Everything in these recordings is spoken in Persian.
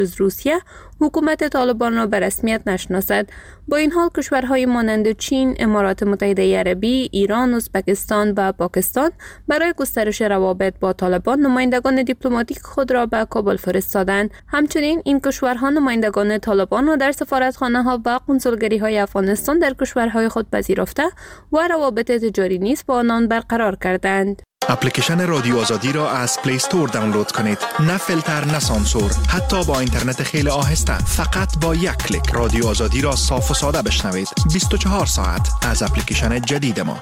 جز روسیه حکومت طالبان را به رسمیت نشناسد. با این حال کشورهای مانند چین، امارات متحده عربی، ایران، ازبکستان و پاکستان برای گسترش روابط با طالبان نمایندگان دیپلماتیک خود را به کابل فرستادند. همچنین این کشورها نمایندگان طالبان را در سفارتخانه‌ها و کنسولگری‌های افغانستان در کشورهای خود پذیرفته و روابط تجاری نیز با آنان برقرار کردند. اپلیکیشن رادیو آزادی را از پلی استور دانلود کنید. نه فیلتر، نه سانسور، حتی با اینترنت خیلی آهسته. فقط با یک کلیک رادیو آزادی را صاف و ساده بشنوید. 24 ساعت از اپلیکیشن جدید ما.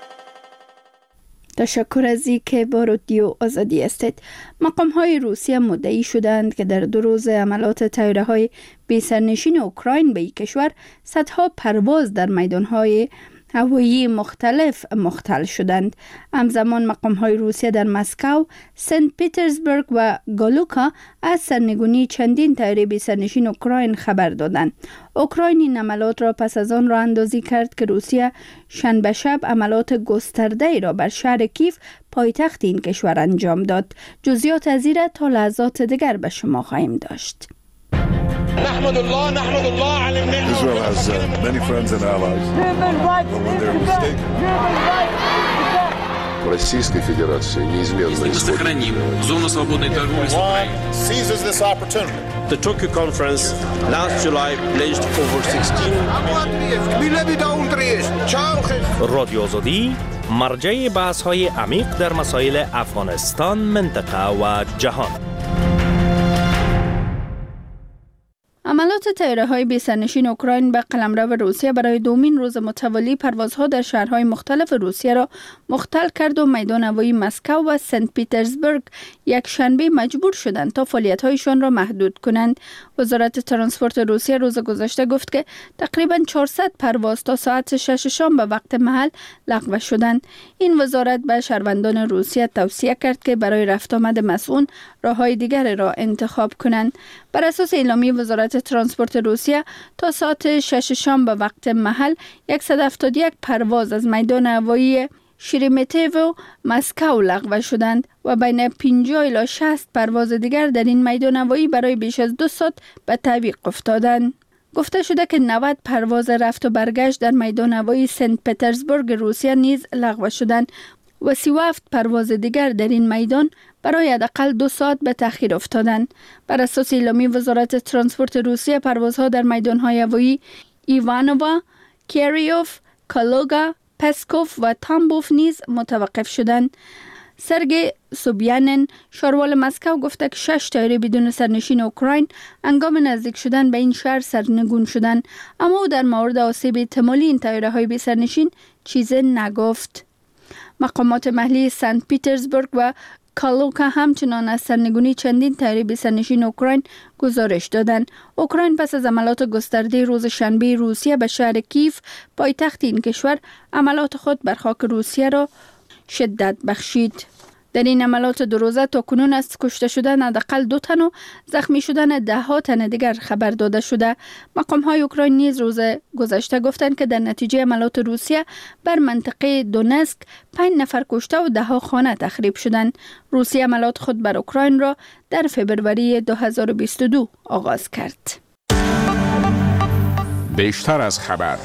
تشکر از اینکه با رادیو آزادی هستید. مقام‌های روسیه مدعی شدند که در 2 روز عملیات طیاره‌های بی‌سرنشین اوکراین به این کشور صدها پرواز در میدان‌های هوایی مختلف مختل شدند. همزمان مقام‌های روسیه در مسکو، سنت پیترزبورگ و گالوکا از سرنگونی چندین طیاره بی‌سرنشین اوکراین خبر دادند. اوکراین این عملیات را پس از آن راه اندازی کرد که روسیه شنبه شب عملیات گسترده‌ای را بر شهر کیف پایتخت این کشور انجام داد. جزئیات از این تا لحظات دیگر به شما خواهیم داشت. نحمد الله على النعمة. Israel has many friends and allies. But when they're mistaken. Российской Федерации неизменно сохраним зону свободной торговли с Украиной. Seizes this opportunity. The Tokyo conference last July pledged over 16 رادیو آزادی مرجع بحث‌های عمیق در مسائل افغانستان، منطقه و جهان. عملیات طیاره‌های بی‌سرنشین اوکراین به قلمرو روسیه برای دومین روز متوالی پروازها در شهرهای مختلف روسیه را مختل کرد و میدان هوایی مسکو و سنت پیترزبورگ یک شنبه مجبور شدند تا فعالیت‌هایشان را محدود کنند. وزارت ترانسپورت روسیه روز گذشته گفت که تقریباً 400 پرواز تا ساعت 6 شام به وقت محل لغو شدند. این وزارت به شهروندان روسیه توصیه کرد که برای رفت آمد مسئول راه‌های دیگری را انتخاب کنند. بر اساس اعلامیه وزارت ترانسپورت روسیه تا ساعت 6 شام به وقت محل 171 پرواز از میدان هوایی شیرمتیو و مسکو لغو شدند و بین 50 الی 60 پرواز دیگر در این میدان هوایی برای بیش از 2 ساعت به تعویق افتادند. گفته شده که 90 پرواز رفت و برگشت در میدان هوایی سنت پترزبورگ روسیه نیز لغو شدند و 37 پرواز دیگر در این میدان برای حداقل 2 ساعت به تأخیر افتادند. بر اساس اعلامیه وزارت ترانسپورت روسیه پروازها در میدان‌های هوایی ایوانووا، کیریوف، کالوگا، پسکوف و تامبوف نیز متوقف شدند. سرگئی سوبیانین شاروال مسکو گفته که 6 طیاره بدون سرنشین اوکراین هنگام نزدیک شدن به این شهر سرنگون شدند، اما او در مورد آسیب احتمالی این طیاره‌های بی سرنشین چیزی نگفت. مقامات محلی سنت پیترزبورگ و کالوکا همچنان از سرنگونی چندین طیاره بی‌سرنشین اوکراین گزارش دادند. اوکراین پس از عملیات گسترده روز شنبه روسیه به شهر کیف پایتخت این کشور عملیات خود بر خاک روسیه را شدت بخشید. در این عملیات 2 روزه تاکنون از کشته شدن حداقل 2 تن و زخمی شدن 10 تن دیگر خبر داده شده. مقام‌های اوکراین نیز روز گذشته گفتند که در نتیجه عملیات روسیه بر منطقه دونسک 5 نفر کشته و 10 خانه تخریب شدند. روسیه عملیات خود بر اوکراین را در فوریه 2022 آغاز کرد. بیشتر از خبر.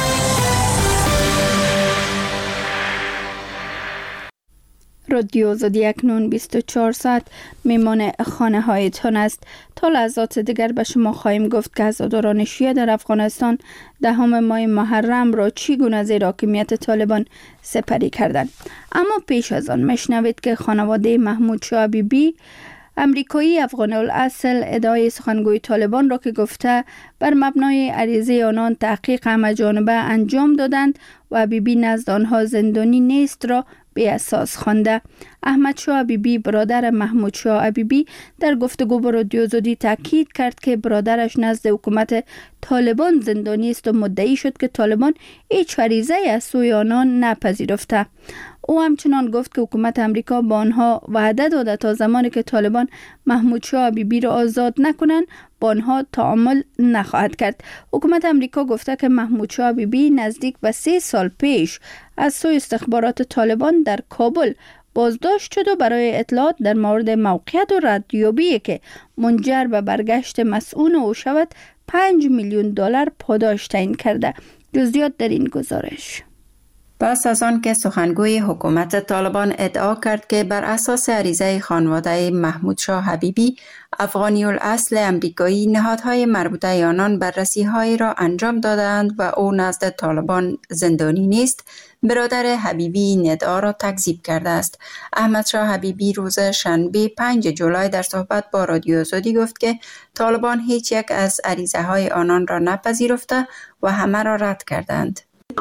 رادیو آزادی اکنون 24 ساعت میمان خانه هایتان است. تا لحظات دیگر به شما خواهیم گفت که عزاداران شیعه در افغانستان 10 ماه محرم را چگونه زیر حاکمیت طالبان سپری کردند. اما پیش از آن مشنوید که خانواده محمود شاه حبیبی امریکایی افغان الاصل ادعای سخنگوی طالبان را که گفته بر مبنای عریضه آنان تحقیق همه‌جانبه انجام دادند و حبیبی نزد آنها زندانی نیست را بی اساس خوانده. احمد شاه حبیبی برادر محمود شاه حبیبی در گفتگو با رادیو آزادی تاکید کرد که برادرش نزد حکومت طالبان زندانی است و مدعی شد که طالبان هیچ عریضه از سوی آنان نپذیرفته. او همچنان گفت که حکومت امریکا با آنها وعده داده تا زمانی که طالبان محمود شاه حبیبی را آزاد نکنند با آنها تعامل نخواهد کرد. حکومت امریکا گفته که محمود شاه حبیبی نزدیک به 3 سال پیش از سوی استخبارات طالبان در کابل بازداشت شد و برای اطلاعات در مورد موقعیت و ردیابی که منجر به برگشت مسئول او شود 5 میلیون دلار پاداش تعیین کرده. جزئیات در این گزارش. پس از آن که سخنگوی حکومت طالبان ادعا کرد که بر اساس عریضه خانواده محمود شاه حبیبی، افغانی الاصل امریکایی، نهادهای مربوطه آنان بررسی‌هایی را انجام دادند و او نزد طالبان زندانی نیست، برادر حبیبی این ادعا را تکذیب کرده است. احمد شاه حبیبی روز شنبه 5 جولای در صحبت با رادیو آزادی گفت که طالبان هیچ یک از عریضه‌های آنان را نپذیرفته و همه را رد کردند.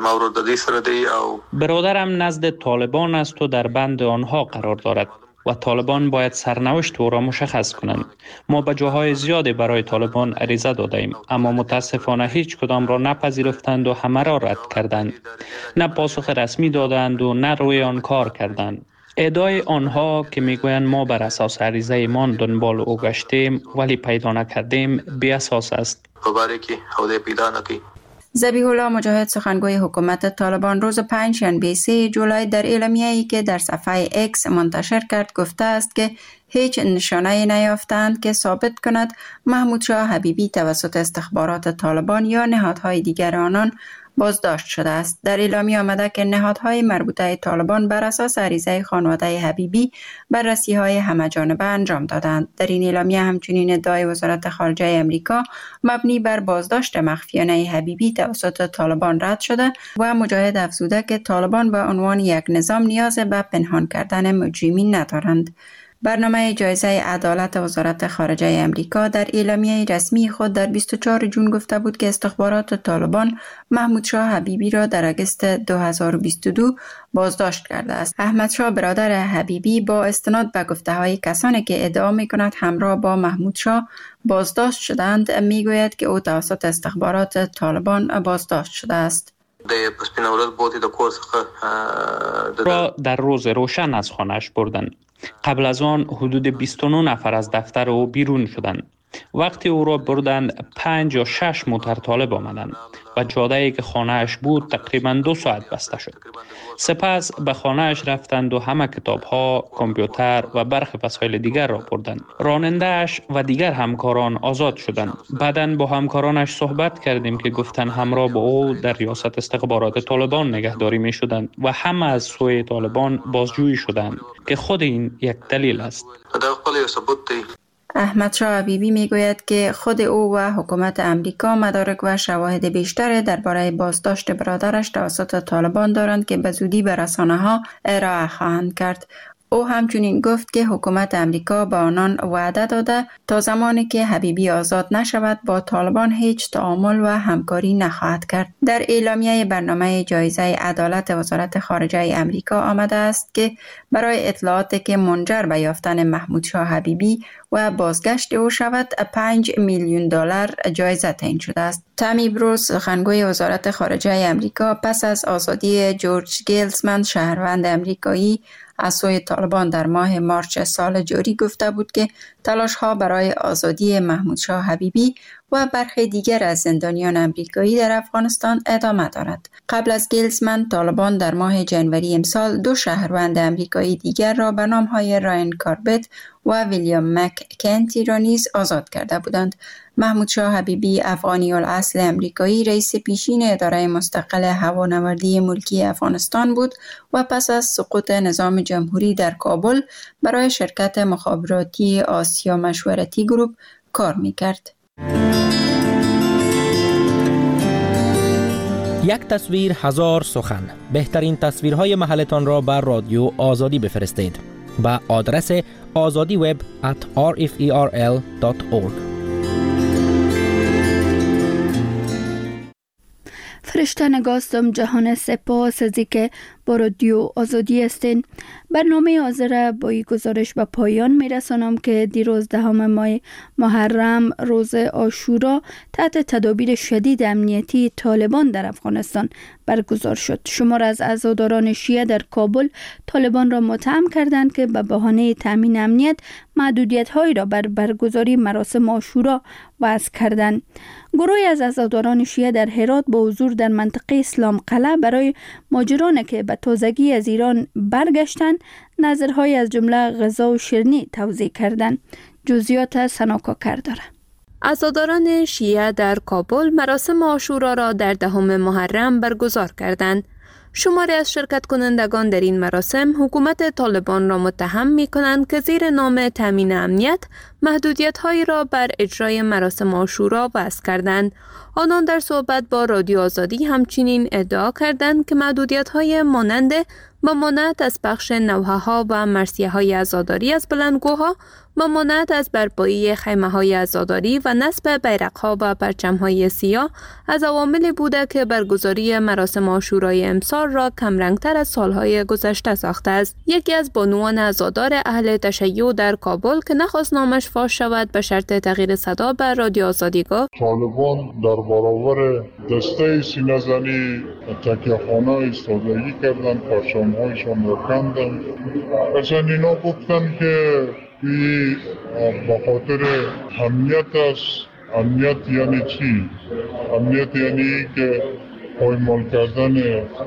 برادرم نزد طالبان است و در بند آنها قرار دارد و طالبان باید سرنوشت او را مشخص کنند. ما به جاهای زیادی برای طالبان عریضه دادیم، اما متاسفانه هیچ کدام را نپذیرفتند و همه را رد کردند. نه پاسخ رسمی دادند و نه روی آن کار کردند. ادعای آنها که میگویند ما بر اساس عریضه ایمان دنبال او گشتیم ولی پیدا نکردیم بی اساس است. ذبیح الله مجاهد، سخنگوی حکومت طالبان، روز 5 شنبه 3 جولای در اعلامیه‌ای که در صفحه اکس منتشر کرد گفته است که هیچ نشانه‌ای نیافتند که ثابت کند محمود شاه حبیبی توسط استخبارات طالبان یا نهادهای دیگر آنان بازداشت شده است. در اعلامیه آمده که نهادهای مربوطه طالبان بر اساس عریضه خانواده حبیبی بررسی‌های همه‌جانبه انجام دادند. در این اعلامیه همچنین ادعای وزارت خارجه امریکا مبنی بر بازداشت مخفیانه حبیبی توسط طالبان رد شده و مجاهد افزوده که طالبان به عنوان یک نظام نیاز به پنهان کردن مجرمین ندارند. برنامه جایزه عدالت وزارت خارجه امریکا در اعلامیه رسمی خود در 24 جون گفته بود که استخبارات طالبان محمود شاه حبیبی را در اگست 2022 بازداشت کرده است. احمد شاه برادر حبیبی با استناد به گفته‌های کسانی که ادعا می‌کند همراه با محمود شاه بازداشت شدند میگوید که او توسط استخبارات طالبان بازداشت شده است. را در روز روشن از خانه‌اش بردند. قبل از آن حدود 29 نفر از دفتر او بیرون شدند. وقتی او را بردند 5 یا 6 موتر طالب آمدند و جاده‌ای که خانه‌اش بود تقریباً 2 ساعت بسته شد. سپس به خانه‌اش رفتند و همه کتاب‌ها، کامپیوتر و برخی وسایل دیگر را بردند. راننده‌اش و دیگر همکاران آزاد شدند. بعداً با همکارانش صحبت کردیم که گفتند همراه با او در ریاست استخبارات طالبان نگهداری می‌شدند و همه از سوی طالبان بازجویی شدند که خود این یک دلیل است. احمد شاه حبیبی میگوید که خود او و حکومت امریکا مدارک و شواهد بیشتر درباره بازداشت برادرش توسط طالبان دارند که به زودی به رسانه‌ها ارائه خواهند کرد. او همچنین گفت که حکومت امریکا به آنان وعده داده تا زمانی که حبیبی آزاد نشود با طالبان هیچ تعامل و همکاری نخواهد کرد. در اعلامیه برنامه جایزه عدالت وزارت خارجه امریکا آمده است که برای اطلاعاتی که منجر به یافتن محمود شاه حبیبی و بازگشت او شود 5 میلیون دلار جایزه تعیین شده است. تامی بروس، سخنگوی وزارت خارجه امریکا، پس از آزادی جورج گیلزمن، شهروند امریکایی از سوی طالبان در ماه مارچ سال جاری گفته بود که تلاش‌ها برای آزادی محمود شاه حبیبی و برخی دیگر از زندانیان امریکایی در افغانستان ادامه دارد. قبل از گیلزمن، طالبان در ماه جنوری امسال 2 شهروند امریکایی دیگر را به نام‌های راین کاربت و ویلیام مک‌کنتی را نیز آزاد کرده بودند. محمود شاه حبیبی، افغانی الاصل امریکایی، رئیس پیشین اداره مستقل هوانوردی ملکی افغانستان بود و پس از سقوط نظام جمهوری در کابل برای شرکت مخابراتی آسیا مشورتی گروپ کار می‌کرد. یک تصویر هزار سخن. بهترین تصویرهای محلتان را بر رادیو آزادی بفرستید با آدرس azadiweb@rferl.org. فرشته نگاستم جهان سپاس از که با رادیو آزادی هستین. برنامه حاضر با این گزارش به پایان میرسانم که دیروز 10 ماه محرم روز عاشورا تحت تدابیر شدید امنیتی طالبان در افغانستان برگزار شد. شمار از عزاداران شیعه در کابل طالبان را متهم کردند که به بهانه تامین امنیت محدودیت‌هایی را بر برگزاری مراسم عاشورا وضع کردند. گروهی از عزاداران شیعه در هرات با حضور در منطقه اسلام قلعه برای ماجرانی که به به تازگی از ایران برگشتند نظرهای از جمله غذا و شیرینی توزیع کردند. جزئیات سناکاکر داره. عزاداران شیعه در کابل مراسم عاشورا را در 10 محرم برگزار کردند. شماری از شرکت کنندگان در این مراسم حکومت طالبان را متهم می کنند که زیر نام تامین امنیت محدودیت‌هایی را بر اجرای مراسم عاشورا وضع کردند. آنان در صحبت با رادیو آزادی همچنین ادعا کردند که محدودیت‌های مانند ممانعت از پخش نوحه‌ها و مرثیه‌های عزاداری از بلندگوها، ممانعت از برپایی خیمه‌های عزاداری و نصب بیرق‌ها و پرچم‌های سیاه از عواملی بوده که برگزاری مراسم عاشورای امسال را کمرنگ‌تر از سال‌های گذشته ساخته است. یکی از بانوان عزادار اهل تشیع در کابل که نخواست نامش فاش شود به شرط تغییر صدا به رادیو آزادی گفت: طالبان در برابر دسته سینه‌زنی تکیه‌خانه ایستادگی کردند، پرچم‌هایشان را کندند. اصلا اینا گفتند که به خاطر امنیت است. امنیت یعنی چی؟ امنیت یعنی که پایمال کردن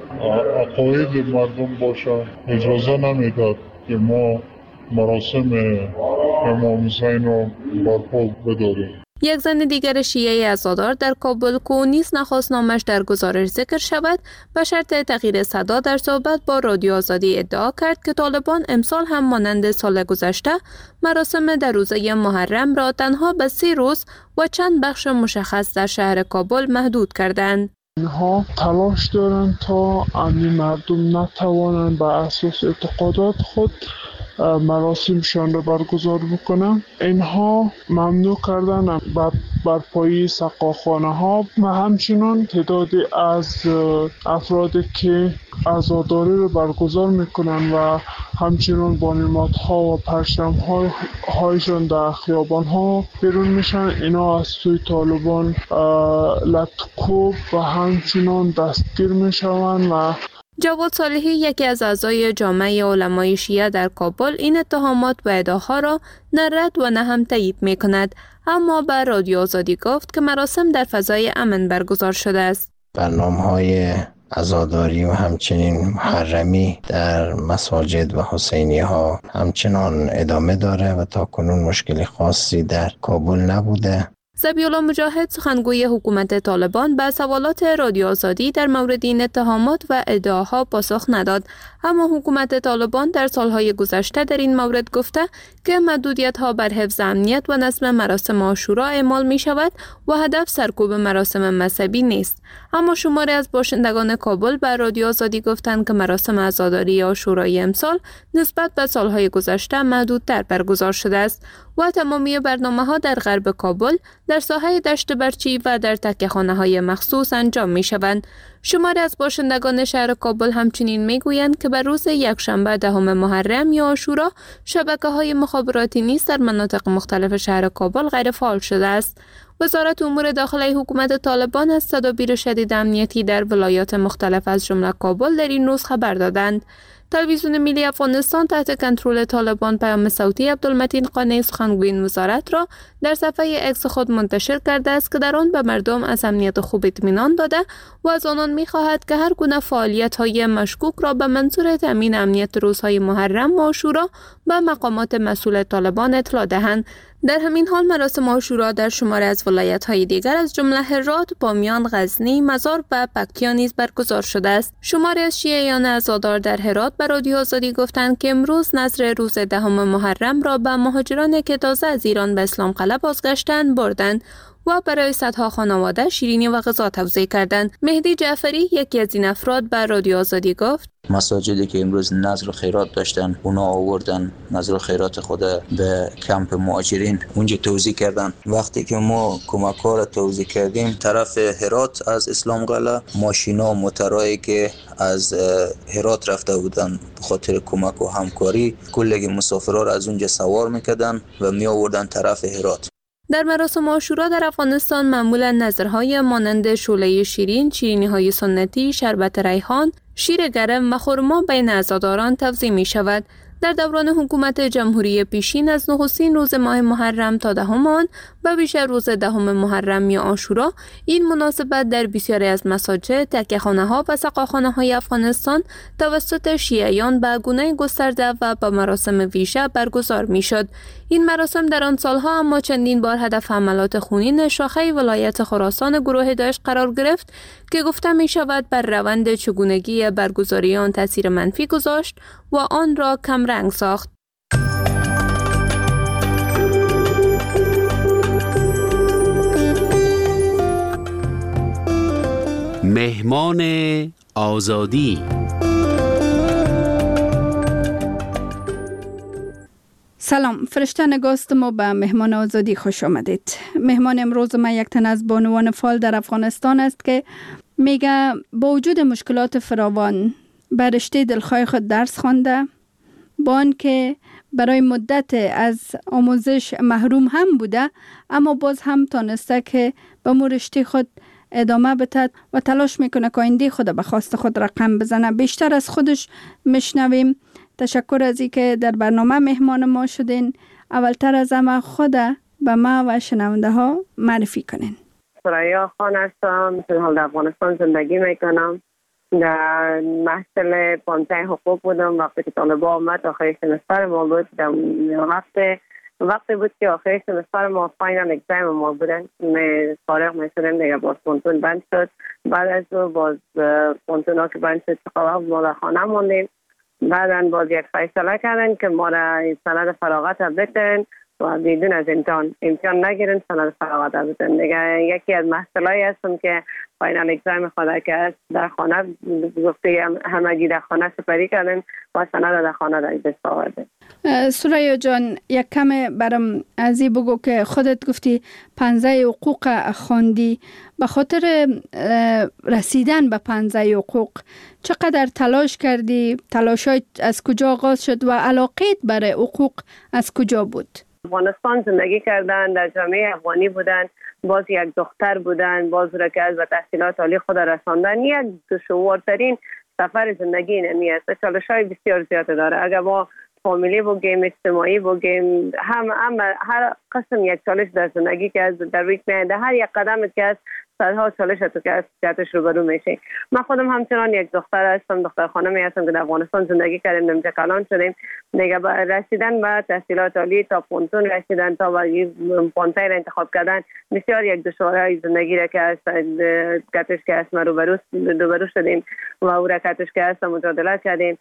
عقاید مردم باشه. اجازه نمیداد که ما مراسم امام حسین رو برپا بداریم. یک زن دیگر شیعه عزادار در کابل که نیز نخواست نامش در گزارش ذکر شود به شرط تغییر صدا در صحبت با رادیو آزادی ادعا کرد که طالبان امسال هم مانند سال گذشته مراسم در روزه محرم را تنها به 3 روز و چند بخش مشخص در شهر کابل محدود کردند. اینها تلاش دارند تا امنی مردم نتوانند بر اساس اعتقادات خود مراسمشان را برگزار بکنند. اینها ممنوع کردن برپایی سقاخانه ها و همچنین تعدادی از افرادی که عزاداری را برگزار میکنند و همچنین با نمادها و پرچم هایشان در خیابان ها بیرون میشن. اینا از سوی طالبان لطکوب و همچنین دستگیر میشوند. و جواد صالحی یکی از اعضای جامعه علمای شیعه در کابل این اتهامات و ادعاها را نه رد و نه هم تایید میکند، اما به رادیو آزادی گفت که مراسم در فضای امن برگزار شده است. برنامه‌های عزاداری و همچنین محرمی در مساجد و حسینی ها همچنان ادامه داره و تا کنون مشکلی خاصی در کابل نبوده. ذبیح‌الله مجاهد سخنگوی حکومت طالبان به سوالات رادیو آزادی در مورد این اتهامات و ادعاها پاسخ نداد، اما حکومت طالبان در سالهای گذشته در این مورد گفته که محدودیت‌ها بر حفظ امنیت و نظم مراسم عاشورا اعمال می شود و هدف سرکوب مراسم مذهبی نیست. اما شماری از باشندگان کابل به رادیو آزادی گفتند که مراسم عزاداری عاشورای امسال نسبت به سالهای گذشته محدودتر برگزار شده است و تمامی برنامه‌ها در غرب کابل در ساحه دشت برچی و در تکیه‌خانه‌های مخصوص انجام می‌شوند. شماری از باشندگان شهر کابل همچنین میگویند که بر روز یکشنبه 10 محرم یا عاشورا شبکه‌های مخابراتی نیز در مناطق مختلف شهر کابل غیر فعال شده است. وزارت امور داخلی حکومت طالبان از تدابیر شدید امنیتی در ولایات مختلف از جمله کابل در این روز خبر دادند. تلویزیون ملی افغانستان تحت کنترل طالبان پیام صوتی عبدالمتین قانع سخنگوی این وزارت را در صفحه اکس خود منتشر کرده است که در آن به مردم از امنیت خوب اطمینان داده و از آنان می‌خواهد که هر گونه فعالیت‌های مشکوک را به منظور تامین امنیت روزهای محرم و عاشورا به مقامات مسئول طالبان اطلاع دهند. در همین حال مراسم عاشورا در شماری از ولایت‌های دیگر از جمله هرات، بامیان، غزنی، مزار و پکتیا نیز برگزار شده است. شماری از شیعیان عزادار در هرات به رادیو آزادی گفتند که امروز نذر روز 10 محرم را به مهاجران که تازه از ایران به اسلام قلعه بازگشتند بردند و برای صدها خانواده شیرینی و غذا توزیع کردند. مهدی جعفری یکی از این افراد به رادیو آزادی گفت: مساجدی که امروز نذر و خیرات داشتن اونا آوردن نذر و خیرات خود به کمپ مهاجرین اونجا توزیع کردن. وقتی که ما کمک‌ها را توزیع کردیم طرف هرات از اسلام قلعه ماشینا موترایی که از هرات رفته بودن به خاطر کمک و همکاری کلی مسافرها را از اونجا سوار میکردن و می آوردن طرف هرات. در مراسم عاشورا در افغانستان معمولا نظرهای مانند شوله شیرین، شیرینی‌های سنتی، شربت ریحان، شیر گرم و خرما بین عزاداران توزیع می شود. در دوران حکومت جمهوری پیشین از نخستین روز ماه محرم تا 10 آن و بیشتر روز 10 محرم یا عاشورا این مناسبت در بسیاری از مساجد، تکیه‌خانه‌ها و سقاخانه‌های افغانستان توسط شیعیان به گونه گسترده و با مراسم ویژه برگزار می‌شد. این مراسم در آن سالها اما چندین بار هدف حملات خونین شاخه ولایت خراسان گروه داعش قرار گرفت که گفته می شود بر روند چگونگی برگزاری آن تاثیر منفی گذاشت و آن را کم رنگ ساخت. مهمان آزادی. سلام، فرشته نگاست ما به مهمان آزادی خوش آمدید. مهمان امروز ما یک تن از بانوان فعال در افغانستان است که میگه با وجود مشکلات فراوان بر رشته دلخواه خود درس خوانده، با آن که برای مدت از آموزش محروم هم بوده، اما باز هم تانسته که به مو رشته خود ادامه بده و تلاش میکنه که آینده خود به خواست خود رقم بزنه. بیشتر از خودش میشنویم. تشکر از این که در برنامه مهمان ما شدین. اولتر از همه خود به ما و شنونده ها معرفی کنین. ثریا خان هستم، در افغانستان زندگی میکنم. در محصل 15 حقوق بودم وقتی که طالبان آمد. آخر سمستر ما بود. وقتی بود که آخر سمستر ما فاینال اگزام ما بودن، فارغ میشدیم دیگه. باز پونتون بند شد. بعد از او باز پونتون ها که بند شد چقدر ما در خانه موندیم. بعدن باز یک فیصله کردن که ما را سند فراغت بدن و بدون از امتحان نگیرن، سند فراغت بدن. دیگه یکی از محصولایی هستم که فاینال اگزام خدا که است در خانه گفته همگی در خانه سپری کردن و سند در خانه در دست آورده. ثریا جان، یک کم برام از این بگو که خودت گفتی 15 حقوق خواندی. به خاطر رسیدن به 15 حقوق چقدر تلاش کردی؟ تلاشات از کجا آغاز شد و علاقت برای حقوق از کجا بود؟ افغانستان زندگی کردن، در جامعه افغانی بودن، باز یک دختر بودن، باز را که از به تحصیلات عالی خود رساندن. یک دشوارترین سفر زندگی نمی است. چالش‌های بسیار زیاد داره. اگر ما فامیلی بگیم، اجتماعی بگیم، هر قسم یک چالش در زندگی که از در روی میاد، هر یک قدم که از صدها چالش تو که از جهتش روبرو میشه. من خودم همچنان یک دختر هستم، دختر خانمی هستم که در افغانستان زندگی کردیم، اینجا کلان شدیم. دیگه رسیدن به تحصیلات عالی تا پونتون رسیدن، تا به پونتای را انتخاب کردن، بسیار یک دشواری زندگی را که از کتش که از ما روبرو شدیم و او را کتش که از مجادله کردیم.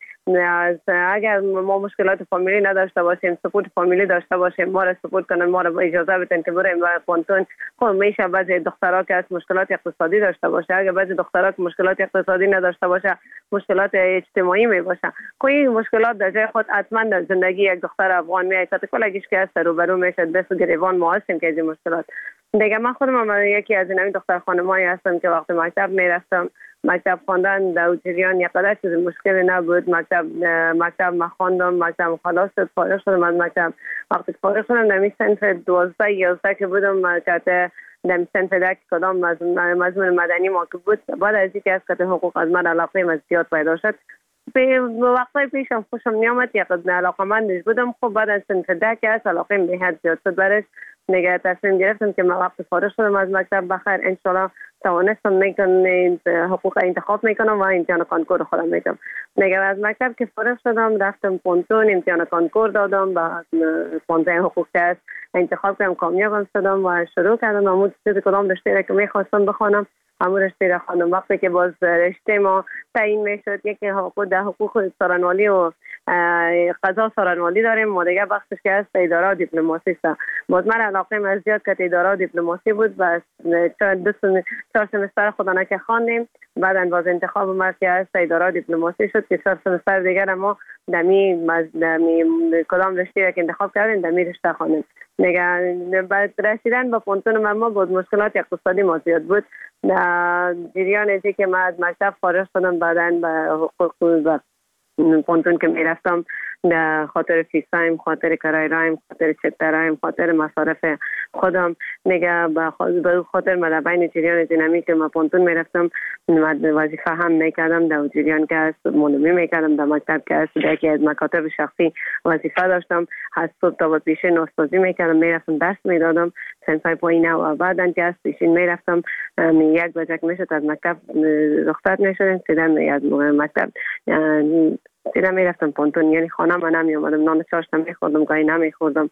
اگر ما مشکلات فامیلی نداشته باشیم، سپورت فامیلی داشته باشیم، ما را سپورت کنن، ما را اجازه بدن که بریم به پونتون. خب میشه بعضی دخترها که از مشکلات اقتصادی داشته باشه، اگر بعضی دخترها که مشکلات اقتصادی نداشته باشه، مشکلات اجتماعی می باشه. خب این مشکلات در جای خود حتما در زندگی یک دختر افغان میاد. کلگیش که از روبرو میشه، دست و گریبان ما هستیم که این مشکلات. دیگه من خودم یکی از این دختر خانمایی هستم که وقتی مکتب میرفتم، مکتب خواندن در جریان یک قدر چیز مشکلی نبود. مکتب ما خواندم، مکتب خلاص شد، فارغ شدم از مکتب. وقتی فارغ شدم در صنف 12 11 که بودم، که در صنف 10 کدام مضمون مدنی ما که بود، بعد از اینکه از کتاب حقوق از من علاقه من زیاد پیدا شد، به وقتای پیشم خوشم نیامد، یک علاقه‌مند بودم. خب بعد از صنف 10 که از علاقه به حد زیاد شد برش، نگه تصمیم گرفتم که من وقتی فارغ شدم از مکتب بخیر انشالله توانستم میکنم حقوق انتخاب میکنم و امتحان کانکور خودم میدم. نگه از مکتب که فارغ شدم رفتم پونتون، امتحان کانکور دادم، با 15 حقوق تست انتخاب کردم، کامیاب شدم و شروع کردم همون چیزی کدام رشته که میخواستم بخوانم همون رشته را خواندم. وقتی که باز رشته ما تعیین میشد، یکی حقوق سارنوالی و قضا سارنوالی داریم، ما دیگه بخشش که هست اداره و دیپلماسی است. باز من علاقه من زیاد که اداره و دیپلماسی بود و 4 سمستر خودانه که خواندیم. بعدا باز انتخاب ما که هست اداره و دیپلماسی شد که 4 سمستر دیگر ما دمی کدام رشته که انتخاب کردیم دمی رشته خواندیم. دیگه بعد رسیدن به پونتون ما بود مشکلات اقتصادی ما زیاد بود. جریان ازی که من از مکتب فارغ شدم، بعدا به حقوق پونتون که میرفتم به خاطر فیسایم، خاطر کرای رایم، خاطر چترایم، خاطر مصارف خودم، نگه به خاطر مدبین جریان دینامی که من پونتون میرفتم وظیفه هم میکردم در جریان که هست، مولوی میکردم در مکتب که هست، در یکی از مکاتب شخصی وظیفه داشتم، از صبح تا به پیش نوستازی میکردم، میرفتم درس میدادم سنفای پایینه و بعدن که از پیشین میرفتم 1 بجه میشد از مکتب رخصت میشدم سیدم از مکتب سیدم میرفتم پانتون، یعنی خانه من نمی اومدم، نان چاشت میخوردم گاهی نمیخوردم.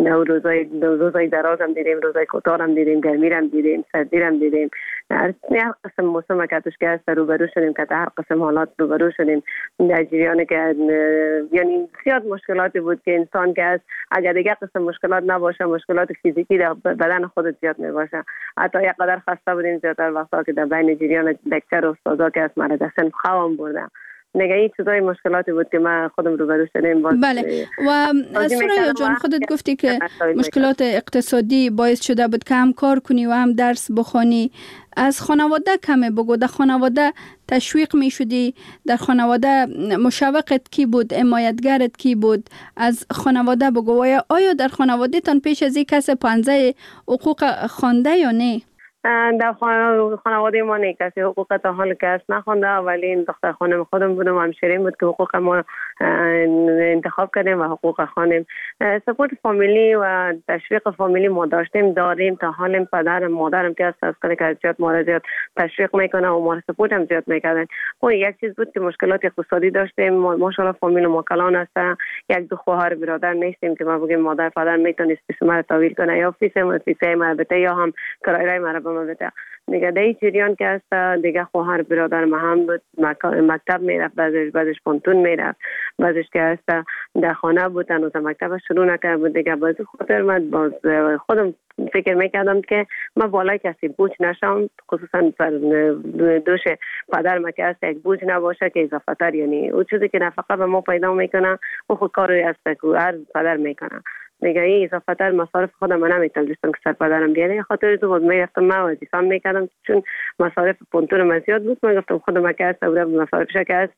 روزای درازم دیدیم، روزای کوتاهم دیدیم، گرمیرم دیدیم، سردیرم دیدیم، هر قسم موسم که توش که روبرو شدیم، که هر قسم حالات روبرو شدیم در جریان که یعنی زیاد مشکلاتی بود که انسان که اگر دیگه قسم مشکلات نباشه، مشکلات فیزیکی در بدن خودت زیاد میباشه. حتی یک قدر خسته بودیم زیادتر وقتا که در بین جریان دکتر و استادا که از مرد سنف خوام بردم. نگه این چیزای مشکلاتی بود که ما خودم روبرو شدیم. بله و سوریا جان خودت گفتی که مشکلات اقتصادی باعث شده بود که هم کار کنی و هم درس بخوانی. از خانواده کمی بگو، در خانواده تشویق می شدی؟ در خانواده مشوقت کی بود؟ حمایتگرت کی بود؟ از خانواده بگو. آیا در خانواده تان پیش از این کس پنځه حقوق خوانده یا نه؟ در خانواده ما نه کسی حقوق تا حال کس نخونده، ولی این دختر خانم خودم بودم و همشیرین بود که حقوق ما انتخاب کردیم و حقوق خانم. سپورت فامیلی و تشویق فامیلی ما داریم تا حال. پدرم مادرم که از کلی که زیاد ما زیاد تشویق میکنه و ما سپورت هم زیاد میکردن. و یک چیز بود که مشکلات اقتصادی داشتیم، ماشاءالله فامیل ما کلان است، 1-2 خواهر برادر نیستیم که ما بگیم مادر پدر میتونست پیش ما تحویل کنه یا فیس ما بده یا هم کرایه ما بده. دیگه در جریان که است دیگه خواهر برادر ما هم بود، مکتب میرفت، بعدش پانتون میرفت، بعدش که است در خانه بود، هنوز مکتب شروع نکرده بود. دیگه باز خاطر من باز خودم فکر میکردم که من بالای کسی بوج نشم، خصوصا پر دوش پدر ما که است یک بوج نباشه که اضافه تر، یعنی اون چیزی که نفقه به ما پیدا میکنه و خود کاری است که هر پدر میکنه. دیگه این اضافه تر مصارف خودم من نمیتونستم که سر پدرم بیاره، خاطر تو بود میرفتم من وظیفه‌ام میکردم، چون مصارف پونتون من زیاد بود. من گفتم خودم که است و مصارفش که است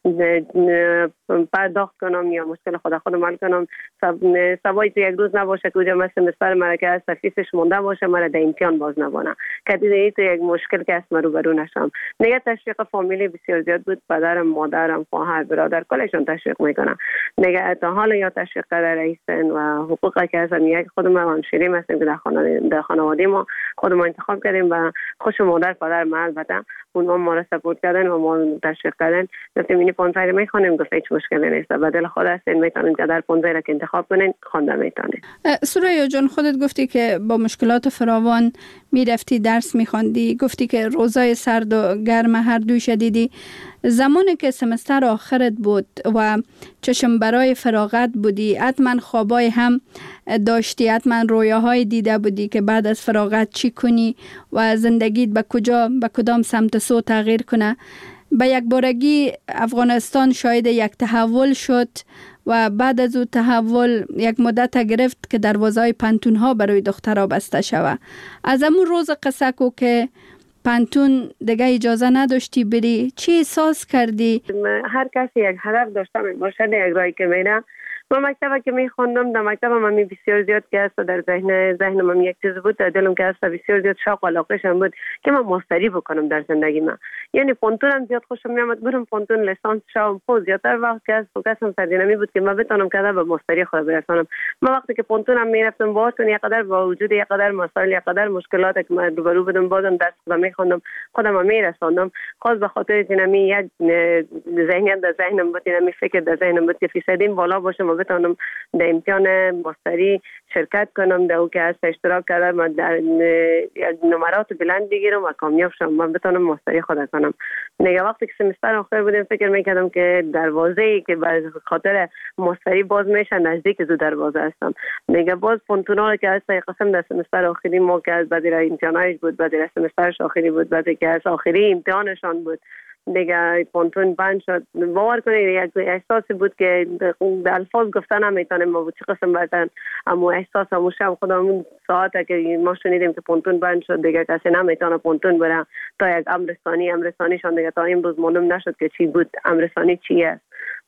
پرداخت کنم یا مشکل خودم حل کنم. سوای تو یک روز نباشه که اونجا مثل مستر مرا که است فیسش مونده باشه، مرا در امتحان باز نبانه که دیگه تو یک مشکل که است من روبرو نشم. دیگه تشویق فامیلی بسیار زیاد بود، پدرم مادرم خواهر برادر کلشون تشویق میکنن. دیگه تا حالا یا تشویق کرده رئیسن و حقوقی که از یک خودم همشیرین هستیم که در خانواده ما خودمون انتخاب کردیم و خوش مادر پدر ما البته اونها ما را سپورت کردن و ما تشویق کردن. گفتیم اینی 15 میخونیم، گفت هیچ مشکلی نیست، بدل خود هستین میتونین که در 15 را که انتخاب کنین خوانده میتونین. سوریا جان خودت گفتی که با مشکلات فراوان میرفتی درس میخواندی، گفتی که روزای سرد و گرم هر دوی شدیدی. زمانی که سمستر آخرت بود و چشم برای فراغت بودی، حتما خوابای هم داشتی، حتما رویاهای دیده بودی که بعد از فراغت چی کنی و زندگیت به کدام سمت سو تغییر کنه. به یک بارگی افغانستان شاهد یک تحول شد و بعد از او تحول یک مدت گرفت که دروازه‌های پانتون ها برای دخترها بسته شود. از همون روز قصه کو که پانتون دیگه اجازه نداشتی بری، چی احساس کردی؟ هر کسی یک هدف داشته باشه در یک راهی که میره. من مکتبی که میخوندم در مکتب من بسیار زیاد که است در ذهن من یک چیز بود، در دلم که است بسیار زیاد شوق و علاقه‌شم بود که من ماستری بکنم در زندگی من. یعنی پانتونم زیاد خوشم میامد، برم پانتون لیسانس شوم. خود زیادتر وقت که است فوکسم سردینمی بود که من بتونم که به ماستری خود برسونم. من وقتی که پانتونم میرفتم باهاتون یک قدر با وجود یک قدر مسائل یک قدر مشکلات که من روبرو بودم بازم درس خودم میخوندم، خودم میرسوندم. خاص به خاطر اینمی یک ذهنیت در ذهنم بود، اینمی فکر در ذهنم بود که فیصدیم بالا باشه بتونم در امتحان ماستری شرکت کنم، در او که از اشتراک کردم من در نمرات بلند بگیرم و کامیاب شم، من بتونم ماستری خود کنم. دیگه وقتی که سمستر آخر بودم فکر میکردم که دروازه‌ای که به خاطر ماستری باز میشه نزدیک زو دروازه هستم. دیگه باز پونتونا که از قسم در سمستر آخری ما که از بعد امتحانش بود، بعد سمسترش آخری بود، بعد که از آخری امتحانشان بود، دیگه پونتون بند شد. باور کنید یک احساسی بود که در الفاظ گفتن نمیتونم ما چه قسم بردن، اما احساس همون شب خودمون ساعته که ما شنیدیم که پونتون بند شد، دیگه کسی نمیتونه پونتون بره تا یک امرستانی شان. دیگه تا امروز معلوم نشد که چی بود، امرستانی چی است.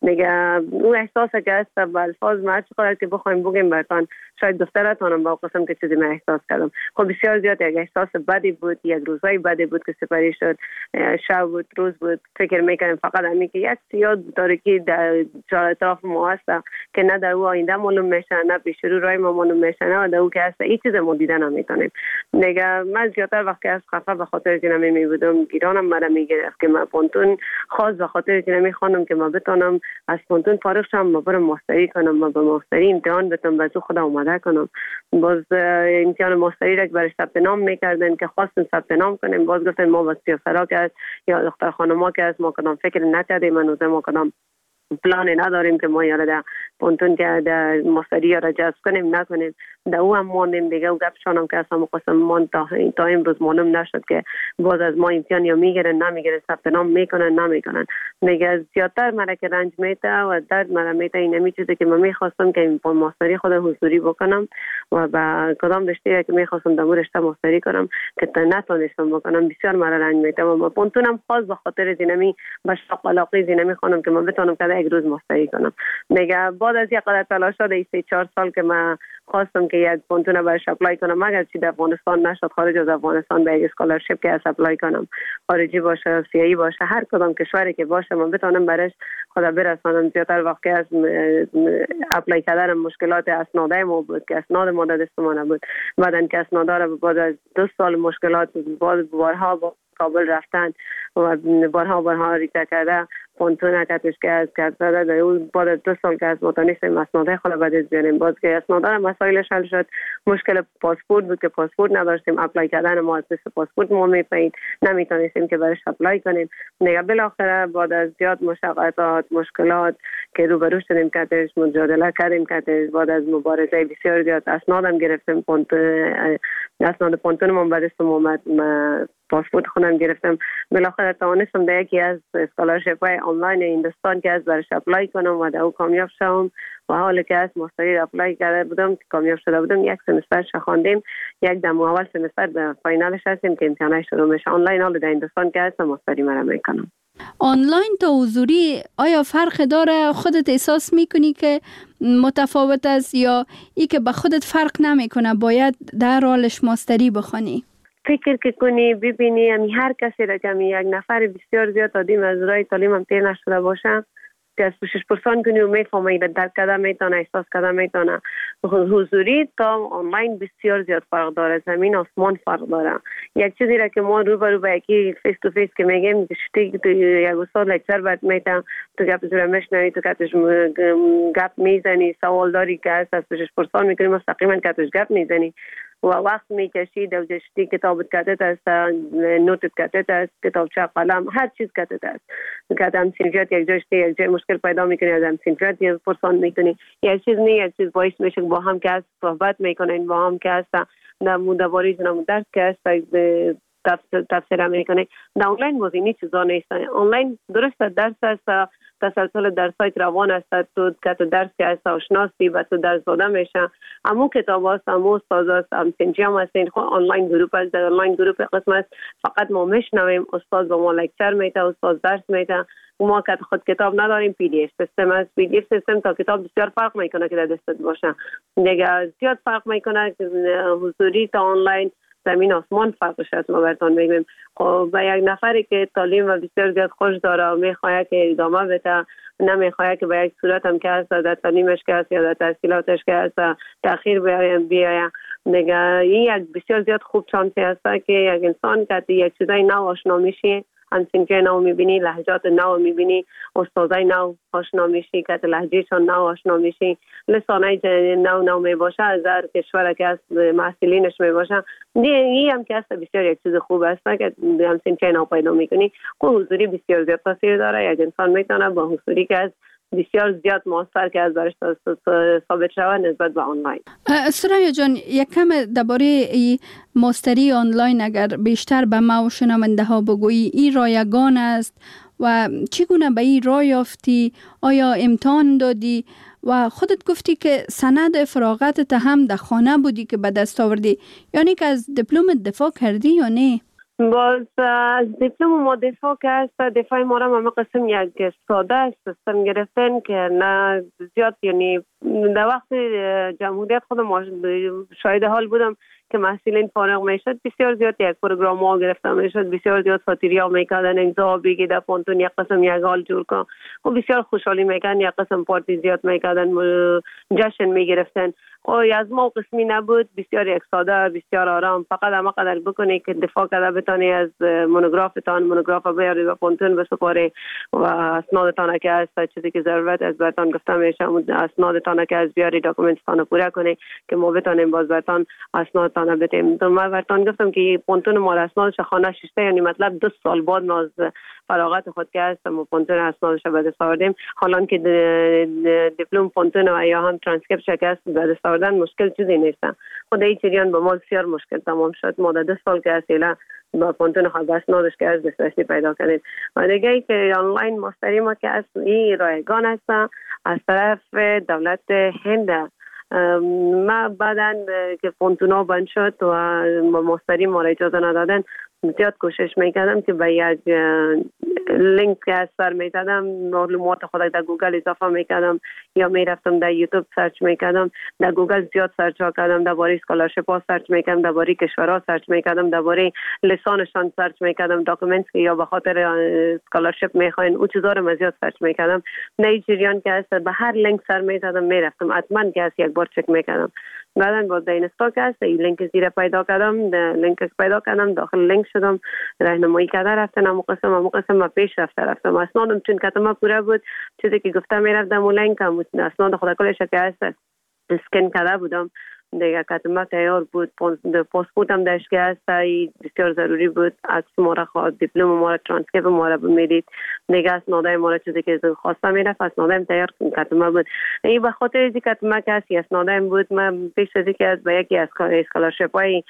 دیگه اون احساسی که هست با الفاظ ما چقدر که بخوایم بگیم براتون شاید دفترتونم با قسم که چیزی من احساس کردم. خب بسیار زیاد یک احساس بدی بود، یک روزای بدی بود که سپری شد، شب بود، روز بود، فکر میکنم فقط همین که یک سیاه تاریکی در اطراف ما هست که نه در او آینده معلوم میشه، نه پیش رو راه ما معلوم میشه، نه در او که هست این چیز ما دیدن نمیتونیم. دیگه من زیادتر وقتی از خفه به خاطر که نمی بودم گیرانم مرا میگرفت که من پونتون خاص به خاطر که نمی خوانم که ما بتونم از پونتون فارغ شم، ما برم ماستری کنم، ما به ماستری امتحان بتونم به تو خدا اومده کنم. باز امتحان ماستری را برای ثبت نام میکردن که خواستن ثبت نام کنیم، باز گفتن ما واسه سرا که یا دختر خانما که ما کدام فکر نکردیم، ما کدام پلان نداریم که ما یاره در پونتون که در ماستری را جذب کنیم نکنیم. در او هم ماندیم دیگه و گپشانم که اصلا قسم مان تا امروز معلوم نشد که باز از ما امتحان یا میگیرن نمیگیرن، ثبت نام میکنن نمیکنن. دیگه زیادتر مرا که رنج میته و درد مرا میته این همی چیزی که من میخواستم که این ماستری خود حضوری بکنم و با کدام رشته که میخواستم در رشته ماستری کنم که نتونستم بکنم. بسیار مرا رنج میته و ما پونتونم خاص به خاطر زینمی به شوق علاقه زینمی خانم که من بتونم که یک روز ماستری کنم. دیگه بعد از یک قدر تلاش شده 3-4 سال که من خواستم که یک پونتون برش اپلای کنم، مگر چی در افغانستان نشد، خارج از افغانستان به یک اسکولارشیپ که از اپلای کنم، خارجی باشه سیایی باشه هر کدام کشوری که باشه من بتونم برش خدا برسانم. زیادتر وقتی از اپلای کردن مشکلات اسناده ما بود که اسناد ما دست ما نبود، بعدن که اسنادا را بعد از 2 سال مشکلات بارها با کابل رفتن و بارها ریکته کرده پونتون کتش که از کرد زده اون بعد از 2 سال که از متانیستیم اسناده خود بعد از بیاریم باز که اسناده مسائلش حل شد. مشکل پاسپورت بود که پاسپورت نداشتیم، اپلای کردن ما از پاسپورت ما میپایید نمیتونستیم که برش اپلای کنیم. دیگه بالاخره بعد از زیاد مشقت مشکلات که روبرو شدیم کتش مجادله کردیم کتش، بعد از مبارزه بسیار زیاد اسنادم گرفتیم، اسناد پونتون من بعد از اومد پاسپورت خودم گرفتم. بالاخره توانستم در یکی از اسکولارشیپ های آنلاین هندوستان که از برش اپلای کنم و در او کامیاب شدم و حالی که از ماستری اپلای کرده بودم که کامیاب شده بودم یک سمسترش خواندیم، یک دم اول سمستر به فاینالش هستیم که امتحانش شروع میشه. آنلاین حالا در هندوستان که هستم ماستری مرا میکنم. آنلاین تا حضوری آیا فرق داره؟ خودت احساس میکنی که متفاوت است یا ای که به خودت فرق نمیکنه باید در حالش ماستری بخونی؟ فکر که کنی ببینی هر کسی را که یک نفر بسیار زیاد آدم از راه تعلیم هم تیر نشده باشه که از پوشش پرسان کنی و میفهمه درک کرده میتونه احساس کرده میتونه. حضوری تا آنلاین بسیار زیاد فرق داره، زمین آسمان فرق داره. یک چیزی را که ما روبرو به یکی فیس تو فیس که میگیم شتی تو یک استاد لکچر بعد میتم تو گپ زور میشنوی تو کاتش گپ میزنی، سوال داری که از پوشش پرسان میکنی مستقیما کاتش گپ میزنی و وقت میکشی در جشتی کتابت کتت است، نوتت کتت است، کتابچه قلم هر چیز کتت است که هم سینفیات یک جشتی یک جای مشکل پیدا میکنی از هم سینفیات یک پرسان میکنی. یک چیز نه یک چیز باعث میشه با هم که از صحبت میکنین، با هم که است در مدواری جنم درس که است تفسیر میکنه. در آنلاین بازی نیست چیزا نیست. آنلاین درست درس است، تسلسل درسای روان است، تو که تو درس که است آشناسی و تو درس داده میشه. اما کتاب است، اما استاد است، هم سنجام است. این خود آنلاین گروپ است. در آنلاین گروپ قسم است فقط ما میشنویم، استاد با ما لکچر میده، استاد درس میده. ما که خود کتاب نداریم، پی دی اف سیستم است. پی دی اف سیستم تا کتاب بسیار فرق میکنه که در دستت باشه. دیگه زیاد فرق میکنه حضوری تا آنلاین، زمین آسمان فرقش است. ما براتون میگیم خب به یک نفری که تعلیم و بسیار زیاد خوش داره و میخواد که ادامه بده، نمیخواد که به یک صورت هم که هست در تعلیمش که هست یا در تحصیلاتش که هست تأخیر بیاید. دیگه این یک بسیار زیاد خوب شانسی است که یک انسان که یک چیزای نو آشنا میشه، همسنجای نو میبینی، لهجات نو میبینی، استادای نو آشنا میشی که لهجهشان نو آشنا میشی، لسانای نو میباشه از هر کشور که از محصلینش میباشه. این هم که هست بسیار یک چیز خوب است که همسنجای نو پیدا میکنی. که حضوری بسیار زیاد تاثیر داره. یک انسان میتونه با حضوری که از بسیار زیاد موثر که از برش ثابت شود نسبت به آنلاین. سرایه جان یک کم درباره ماستری آنلاین اگر بیشتر به ما و شنونده ها بگویی، این رایگان است و چگونه به این راه یافتی؟ آیا امتحان دادی و خودت گفتی که سند فراغتت هم در خانه بودی که به دست آوردی، یعنی که از دیپلم دفاع کردی یا نه؟ باز از دیپلم ما دفاع که است، دفاع ما را قسم یک ساده سیستم گرفتن که نه زیاد، یعنی در وقت جمهوریت خود ما شاهد حال بودم که محصولین فارغ میشد بسیار زیاد یک پروگرام ها گرفته میشد، بسیار زیاد ساتیری ها میکردن امضا بگی در پانتون یک قسم یک حال جور کن و بسیار خوشحالی میکردن، یک قسم پارتی زیاد میکردن، جشن میگرفتن. از ما قسمی نبود، بسیار یک ساده، بسیار آرام، فقط اما قدر بکنی که دفاع کرده بتانی از مونوگراف بیاری و پانتون بسپاری و اسنادتان که از چیزی که ضرورت از برتان گفته میشه اسنادتان که از بیاری داکومنتتان پوره کنی که ما بتانیم باز برتان اسنادتان بدیم. ما برتان گفتم که پانتون ما اسنادش خانه ششته، یعنی مطلب 2 سال بعد ما از فراغت خود که هستم و پانتون اسنادش به دست آوردیم. حالا که دیپلم پانتون و یا هم ترانسکریپت شکست به دست آوردن مشکل چیزی نیست. خود این جریان با ما بسیار مشکل تمام شد. ما در 2 سال که اصلا با پانتون خود اسنادش که از دسترسی پیدا کردیم. و دیگه ای که آنلاین مستری ما که از این رایگان است از طرف دولت هند. ما بعداً که پانتونا بند شد و مستری ما را اجازه ندادن، زیاد کوشش میکردم که به یک لینک که از سر میزدم معلومات خود در گوگل اضافه میکردم یا میرفتم در یوتیوب سرچ میکردم. در گوگل زیاد سرچ کردم، درباره اسکالرشپ ها سرچ میکردم، درباره کشورها سرچ میکردم، درباره لسانشان سرچ میکردم، داکومنت که یا به خاطر اسکالرشپ میخواین او چیزا رو زیاد سرچ میکردم. نایجریان که است به هر لینک سر میزدم میرفتم، حتما که است یک بار چک میکردم. بعدن با اینستا که است این لینک زیر پیدا کردم، داخل لینک شدم، راهنمایی کرده رفتن، امو قسم ما پیش رفتم. اسنادم چون کتما پوره بود، چیزی که گفته میرفتم و لینک هم اسناد خود کلش که است اسکن کرده بودم دیگه، کتما تیار بود. پاسپورتم داشت که است بسیار ضروری بود، عکس ما را خواست، دیپلم ما را، ترانسکریپت ما را میدید دیگه، اسنادای ما را چیزی که خواسته میرفت اسنادم تیار کتما بود. این به خاطر اینکه کتما که است اسنادم بود، من پیش از اینکه از به یکی از اسکالرشپ های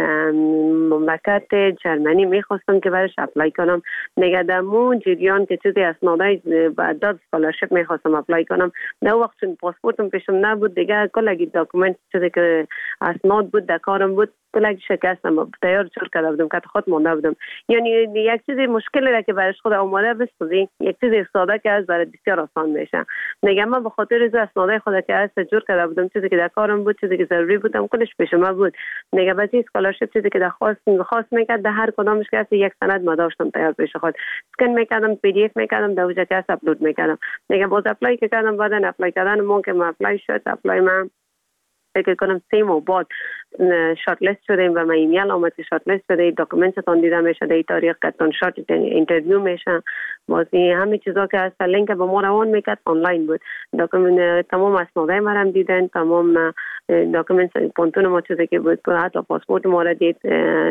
مملکت جرمنی میخواستم که برش اپلای کنم دیگه. در مون جریان که چیزی اسنادای بعد اسکالرشپ میخواستم اپلای کنم، در وقت چون پاسپورتم پیشم نبود دیگه، کلی داکومنت چیزی که اسناد بود در کارم بود کلی شکستم، تیار چور کرده بودم که خود مونده بودم. یعنی یک چیزی مشکلی را که برش خود اومده بسازی، یک چیزی ساده که از برای بسیار آسان میشه دیگه. من به خاطر از اسنادای خود که از جور کرده بودم، چیزی که در کارم بود، چیزی که ضروری بودم کلش پیش ما بود دیگه. بعضی اسکالرشپ چیزی که درخواست میکرد، در هر کدامش که یک سند ما داشتم تیار پیش خود، اسکن میکردم، پی دی اف میکردم، در اوجا که اپلود میکردم دیگه. باز اپلای کردم، بعدن اپلای کردن ممکن ما اپلای شد، اپلای من فکر کنم 3 ماه بعد شارت لیست شدیم و من ایمیل آمد که شارت لیست شده، داکومنتتون دیده میشه، در تاریخ کتون شارت اینترویو میشه. بازی همه چیزا که از لینک به ما روان میکرد آنلاین بود. داکومنت تمام اسنادای ما هم دیدن، تمام داکومنت پانتون ما چیزی که بود، حتی پاسپورت ما را دید،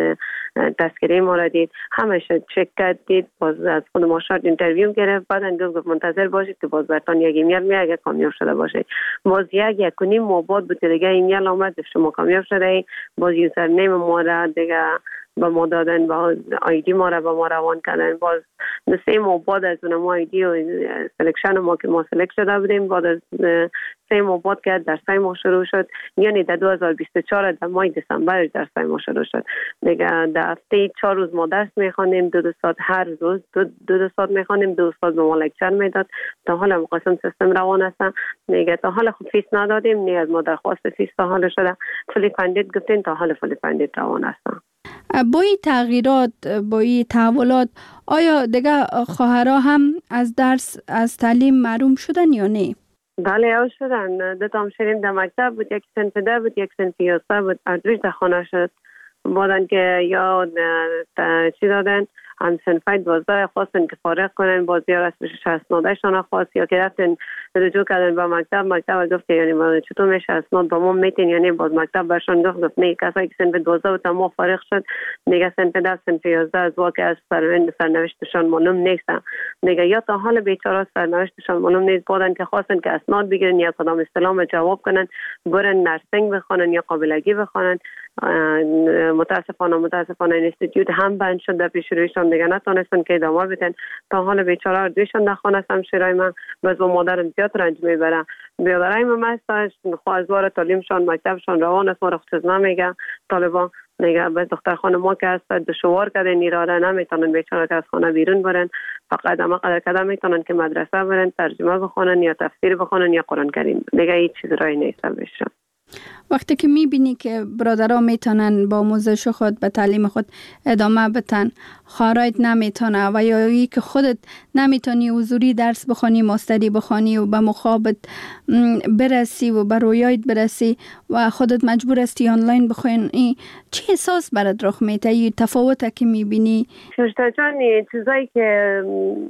تذکره ما را دید، همه شد چک کرد، دید. باز از خود ما شارت اینترویو گرفت، بعدن گفت منتظر باشید که باز براتون یک ایمیل میاد اگه کامیاب شده باشه. باز یک کنیم ما بعد بود دیگه ایمیل آمد شما کامیاب شده. باز یوزر نیم ما را دیگه با ما دادن، با آیدی ما را با ما روان کردن. باز 3 ماه بعد از اون ما آیدی و سلکشن ما که ما سلکت شده بودیم، بعد از 3 ماه بعد که درسای ما شروع شد، یعنی در 2024 در ماه دسامبر درسای ما شروع شد دیگه. در هفته 4 روز ما درس میخوانیم، 2 ساعت هر روز 2 ساعت میخوانیم، 2 استاد به ما لکچر میداد. تا حالا مقسم سیستم روان است دیگه. تا حالا خب فیس ندادیم، نه از ما درخواست فیس تا حالا شده، فولی فاندید گفتین، تا حالا فولی فاندید روان است. با این تغییرات، با این تحولات، آیا دیگه خواهرها هم از درس، از تعلیم محروم شدن یا نه؟ بله او شدن. 2 تا همشیریم در مکتب بود، یک صنف 10 بود، یک صنف 11 بود، ادریج در خانه شد. بعدن که یا چی دادن، هم صنفای 12 خواستن که فارغ کنن، باز یا رسمش اسنادشان خواست، یا که رفتن رجوع کردن با مکتب گفت که یعنی چطور میشه اسناد با ما میتین، یعنی باز مکتب برشان گفت نه، کسایی که صنف 12 تا ما فارغ شد دیگه، صنف 10 صنف 11 از واقع از سرنوشتشان معلوم نیست دیگه، یا تا حال بیچاره سرنوشتشان معلوم نیست. بعدن که خواستن که اسناد بگیرن یا کدام استلام جواب کنن، برن نرسینگ بخونن یا قابلگی بخونن. متاسفانه اینستیتوت هم بند شد در پیش رویشان دیگه، نتونستن که ادامه بدن. تا حال بیچاره دویشان در خانه هستم شیرای من، باز با مادرم زیاد رنج میبرم. بیادرای من هستش، خواهزوار تعلیمشان مکتبشان روان است، ما را خود نمیگه طالبان دیگه بس دختر خانم‌ها که هست دشوار کردن نیراره نمیتونن بیچاره که از خانه بیرون برن، فقط اما قدر میتونن که مدرسه برن، ترجمه بخونن یا تفسیر بخونن یا قرآن کریم، دیگه هیچ چیز رای نیست بشه. وقتی که میبینی که برادرها میتونن با آموزش خود به تعلیم خود ادامه بدن، خواهرایت نمیتونه و یا ای که خودت نمیتونی حضوری درس بخونی، ماستری بخونی و به مخابط برسی و به رویایت برسی و خودت مجبور هستی آنلاین بخونی، چه احساس برات رخ میده؟ یه تفاوته که میبینی؟ شوشتا جان چیزایی که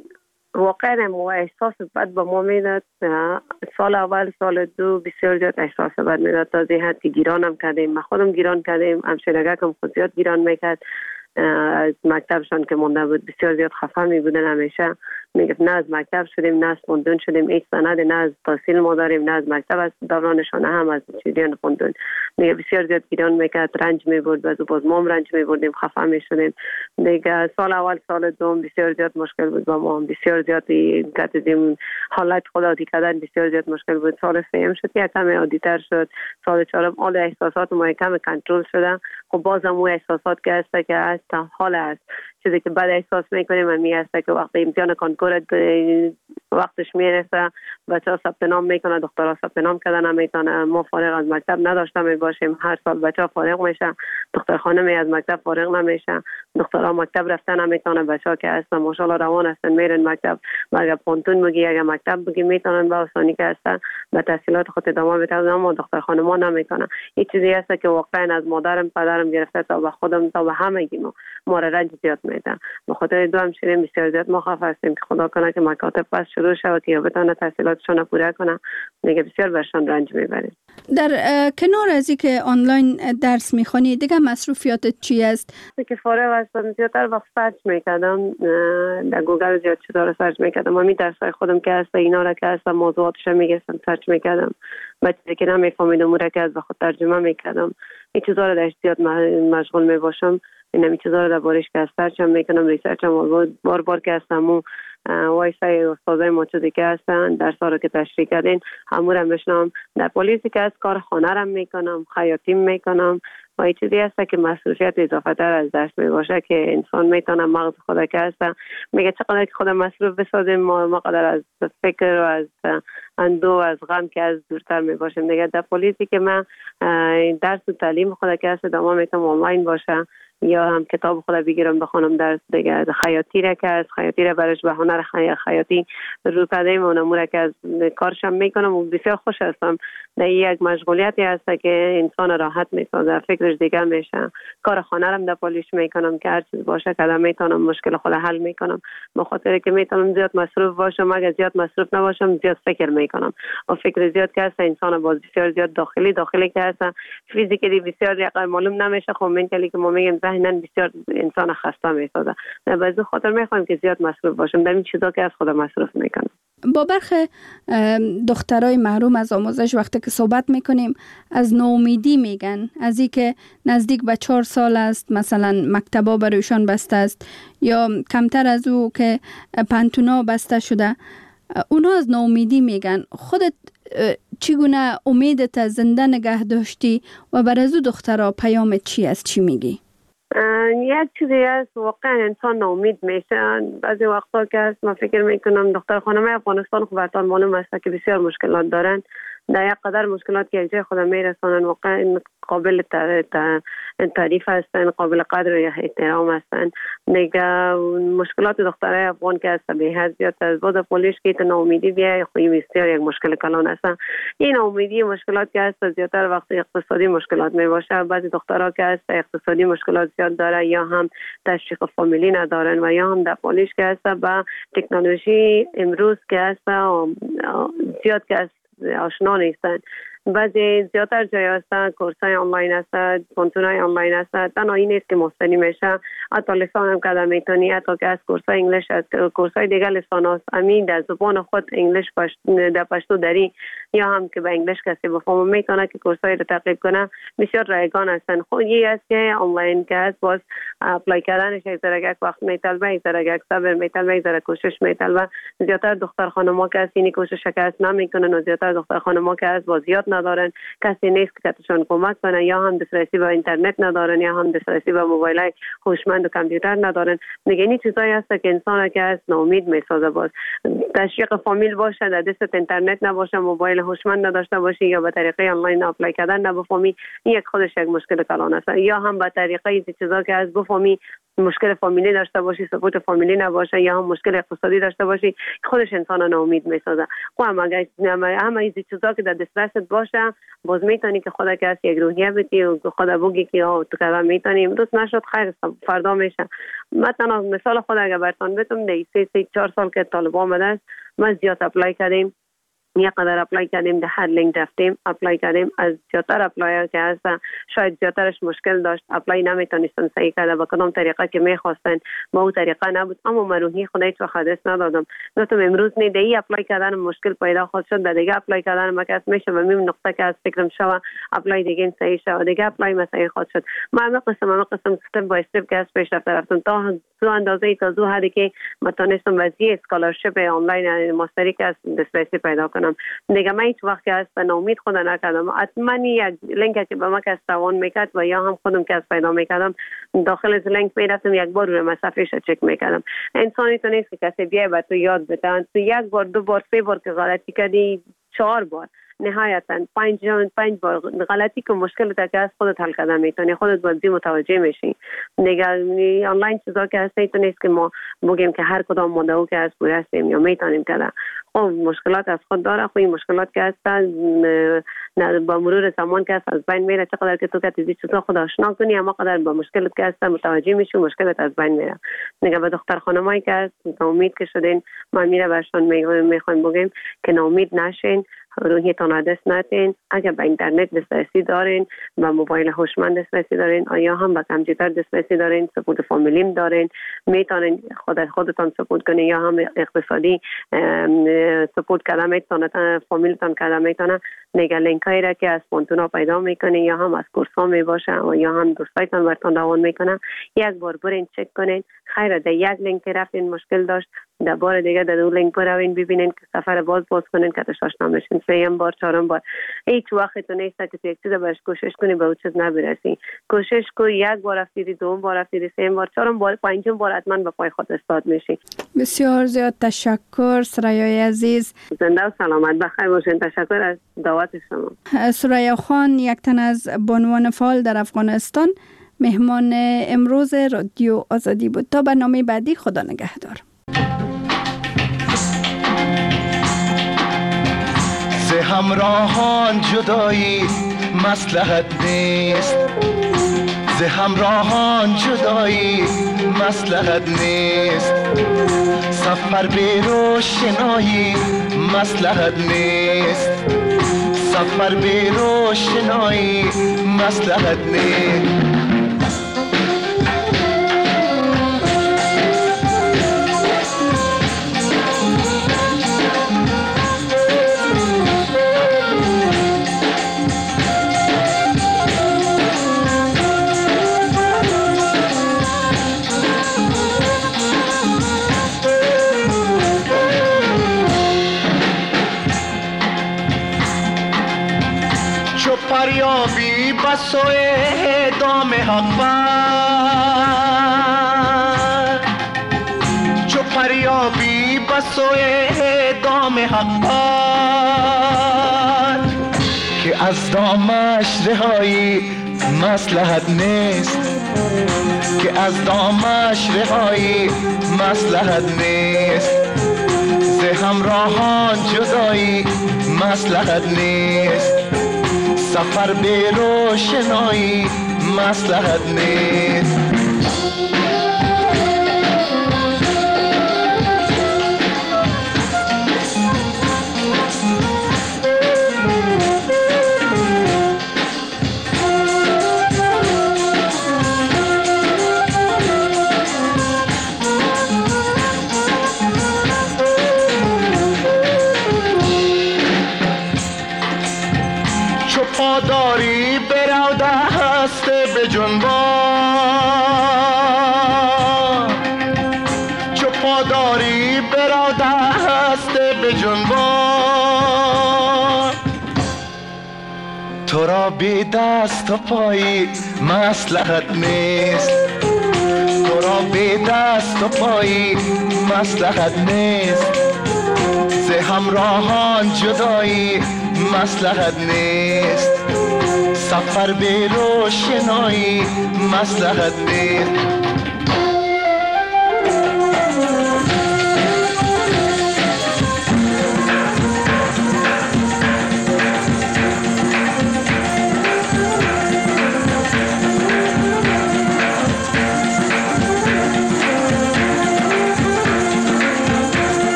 واقعا مو احساس بد به ما میداد، سال اول سال دو بسیار زیاد احساس بد میداد، تا حد که گیرانم کردیم، ما خودم گیران کردیم، همشیرگکم خود زیاد گیران میکرد، از مکتبشان که مونده بود بسیار زیاد خفه می بودن، همیشه میگفت نه از مکتب شدیم، نه از خوندون شدیم، هیچ سند نه از تحصیل ما داریم، نه از مکتب از دورانشان هم از چیزیان خوندون. میگه بسیار زیاد گیران میکرد، رنج میبرد، باز ما رنج میبردیم، خفه میشدیم. دیگه سال اول سال دوم بسیار زیاد مشکل بود با ما، بسیار زیاد کردیم حالت خودآتی کردن بسیار زیاد مشکل بود. سال سوم شد که کم عادی‌تر شد، سال چهارم حال احساسات ما کم کنترل شده. خب بازم اون احساسات که هست که هست حال است، چیزی که بعد احساس میکنیم من میاسته که وقتی امتحان کنکور وقتش میرسه بچه‌ها ثبت نام میکنه، دخترها ثبت نام کردن نمیتونه، ما فارغ از مکتب نداشته میباشیم، هر سال بچه‌ها فارغ میشه، دختر خانمی از مکتب فارغ نمیشه، دخترها مکتب رفتن نمیتونه، بچه‌ها که هستن ماشاءالله روان هستن میرن مکتب، اگر پونتون بگی اگر مکتب بگی میتونن با آسانی که هستن به تحصیلات خود ادامه بدن، اما دختر خانم‌ها نمیتونه. این چیزی هست که واقعا از مادرم پدرم گرفته تا به خودم تا به همگی ما را رنج زیاد میده. به خاطر دو همشیرین بسیار زیاد ما خفه هستیم که خدا کنه که مکاتب پس شروع شود که یا بتونه تحصیلاتشون پوره کنه، دیگه بسیار برشان رنج میبریم. در کنار از اینکه آنلاین درس میخونی دیگه مصروفیاتت چی است؟ که فارغ هستم زیادتر وقت سرچ میکردم، در گوگل زیاد چیزا رو سرچ میکردم، من درسای خودم که هست اینا را که هست موضوعاتش میگستم سرچ میکردم، بچه‌ای که نمیفهمیدم اون را که از به خود ترجمه میکردم، این چیزا رو در زیاد مشغول میباشم، این چیزا رو در بارش که از سرچم میکنم، ریسرچم بار که هستم و وایسای استادای ما چیزی که هستن درس‌ها رو که تشریح کردین همون بشنم، در پلیسی که از کار خانه رم میکنم، خیاطیم میکنم و این چیزی هست که مسئولیت اضافه تر از درس میباشه که انسان میتونه مغز خود که هست میگه چقدر که خود مصروف بسازیم ما قدر از فکر و از اندو از غم که از دورتر میباشیم. دیگه در پلیسی که من درس و تعلیم خود که هست داما میتونم آنلاین باشه یا هم کتاب خود بگیرم بخونم درس. دیگه خیاطی را که از خیاطی را برش به هنر خیاطی رو کردیم و نمونه که از کارشم میکنم و بسیار خوش هستم. در یک مشغولیتی هست که انسان راحت میسازه، فکرش دیگه میشه. کار خانه رم در پالیش میکنم که هر چیز باشه که میتونم مشکل خود حل میکنم، به خاطر که میتونم زیاد مصروف باشم، اگر زیاد مصروف نباشم زیاد فکر میکنم و فکر زیاد که هست انسان باز بسیار زیاد داخلی که هست فیزیکلی بسیار یقه معلوم نمیشه. خب منتالی که ما میگیم ذهناً بسیار انسان خسته میسازه، بعضی خاطر میخوام که زیاد مصروف باشم در این چیزا که از خود مصروف میکنم. با برخی دخترای محروم از آموزش وقتی که صحبت میکنیم از ناامیدی میگن، از این که نزدیک به 4 سال است مثلا مکتبا برایشان بسته است یا کمتر از او که پانتونا بسته شده، اونا از ناامیدی میگن. خودت چگونه امیدت زنده نگه داشتی و بر از او دخترها پیامت چی است؟ چی میگی؟ یک چیزی است واقعا انسان ناامید میشه. بعضی وقتا که است من فکر میکنم دختر خانم افغانستان خب براتون معلوم است که بسیار مشکلات دارن، در یک قدر مشکلات که جای خود میرسونن واقعا قابل تعریف هستن، قابل قدر و احترام هستن. دیگه مشکلات دخترای افغان که است به حد زیاد از بود پولیش که ناامیدی بیای خوی بسیار یک مشکل کلان هستن. این ناامیدی مشکلات که است زیادتر وقت اقتصادی مشکلات میباشه. بعضی دخترها که است اقتصادی مشکلات زیاد داره یا هم تشویق فامیلی ندارن و یا هم در پولیش که است با تکنولوژی امروز که است زیاد که است آشنا نیستن. بعضی زیادتر جای هستن کورسای آنلاین هستن، پونتونای آنلاین هستن، تنها این نیست که مستنی میشه، حتی لسان هم کده میتونی، حتی که از کورسای انگلیش هست، کورسای دیگه لسان هست امین در زبان خود انگلیش در پشتو داری یا هم که به انگلیش کسی بفهم میتونه که کورسای رو تعقیب کنه، بسیار رایگان هستن. خود یه است که آنلاین که هست باز اپلای کردنش یک ذره وقت میطلبه، یک ذره صبر میطلبه، یک ذره کوشش میطلبه. زیادتر دختر خانم‌ها که از این کوشش که نمیکنن و زیادتر دختر خانم‌ها که از باز یاد ندارن، کسی نیست که کتشان کمک کنه، یا هم دسترسی به اینترنت ندارن یا هم دسترسی به موبایل های هوشمند و کامپیوتر ندارن. دیگه این چیزایی هست که انسان که از ناامید میسازه. باز تشویق فامیل باشه، در دست اینترنت نباشه، موبایل هوشمند نداشته باشی یا به طریقه آنلاین اپلای کردن نبفهمی، این یک خودش یک مشکل کلان است. یا هم به طریقه این چیزا که از بفهمی مشکل فامیلی داشته باشی، سپورت فامیلی نباشه یا هم مشکل اقتصادی داشته باشی، خودش انسان رو ناامید میسازه. همه این چیزا که در دسترست باشه، باز میتونی که خودت که یک روحیه بدی و خودت بگی که تو کذا میتونی، امروز نشد خیر فردا میشه. مثلا مثال خود اگر براتون بگم، در 3-4 سال که طالب آمده است، ما زیاد اپلای کردیم، یک قدر اپلای کردیم، در هر لینک رفتیم اپلای کردیم. از زیادتر اپلای که هستن شاید زیادترش مشکل داشت، اپلای نمیتونستن صحیح کرده، با کدام طریقه که میخواستن با اون طریقه نبود. اما من روحی خدای تو حدث ندادم، گفتم امروز نه دی اپلای کردن مشکل پیدا خواهد شد، در دیگه اپلای کردن مکس میشه و میم نقطه که از فکرم شوه اپلای دیگه صحیح شوه، دیگه اپلای مسئله خواهد شد. ما قسم استپ بای استپ که از پیش رفتم تا تو اندازه تا زو حدی که متونستم وضعیت اسکالرشپ آنلاین ماستری که از دسترسی پیدا کنم. دیگه من هیچ وقت که از ناامید خود نکردم. حتما یک لینک که به ما که روان میکرد و یا هم خودم که از پیدا میکردم داخل از لینک میرفتم، یک بار روی صفحهش چک میکردم. انسانی تو نیست که کسی بیای به تو یاد بده، تو یک بار 2 بار 3 بار که غلطی کردی 4 بار نهایتا 5 بار غلطی که مشکل تا از خودت حل کردن میتونی، خودت باید متوجه میشی. دیگه آنلاین چیزا که هست تو نیست که ما بگیم که هر کدام مدعو که از پوره هستیم یا میتونیم کردن. خب مشکلات از خود داره، خب این مشکلات که هستن با مرور زمان که هست از بین میره. چقدر که تو که تیزی چیزا خود آشنا کنی، اما قدر با مشکلات که هستن متوجه میشی، مشکلات از بین میره. دیگه به دختر خانمایی که هست ناامید که شدین، ما میره برشان میخوایم بگیم که ناامید نشین، روحیتان را دست ندین. اگر به اینترنت دسترسی دارین، به موبایل هوشمند دسترسی دارین، یا هم به کامپیوتر دسترسی دارین، سپورت فامیلیم دارین، میتونین خودتان سپورت کنین یا هم اقتصادی سپورت کردن میتونن، فامیلتان کردن میتونن. نگه لینک هایی را که از پونتونا پیدا میکنین یا هم از کورس ها میباشه و یا هم دوستایتان برتان روان میکنن، یک بار برین چک کنین. خیره در یک لینک رفتین مشکل داشت، در بار دیگه در دو لینک بروین ببینین که سفر باز کنین که تشاش نمیشین. 3 بار 4 بار هیچ وقت تو نیست که تو یک چیز برش کوشش کنی به اون چیز نبرسی. کوشش کو، یک بار رفتیدی، 2 بار رفتیدی، 3 بار 4 بار 5 بار حتما به پای خود استاد میشی. بسیار زیاد تشکر سرایای عزیز، زنده و سلامت بخیر باشین. تشکر از دعوت شما. سریا خان، یک تن از بانوان فعال در افغانستان، مهمان امروز رادیو آزادی بود. تا برنامه بعدی، خدا نگهدار. ز همراهان جدایی مصلحت نیست، ز همراهان جدایی مصلحت نیست، سفر به روشنایی مصلحت نیست، سفر به روشنایی مصلحت نیست. فریابی بسوی دام حق بر، چو فریابی بسوی دام حق بر، که از دامش رهایی مصلحت نیست، که از دامش رهایی مصلحت نیست، ز همراهان جدایی مصلحت نیست، سفر به روشنایی مصلحت نیست. پاداری برو دست به جنبان، چو پاداری برو دست به جنبان، را بی دست و پایی مصلحت نیست، تو را بی دست و پایی مصلحت نیست، ز همراهان جدایی مصلحت نیست، سفر بی روشنایی مصلحت نیست.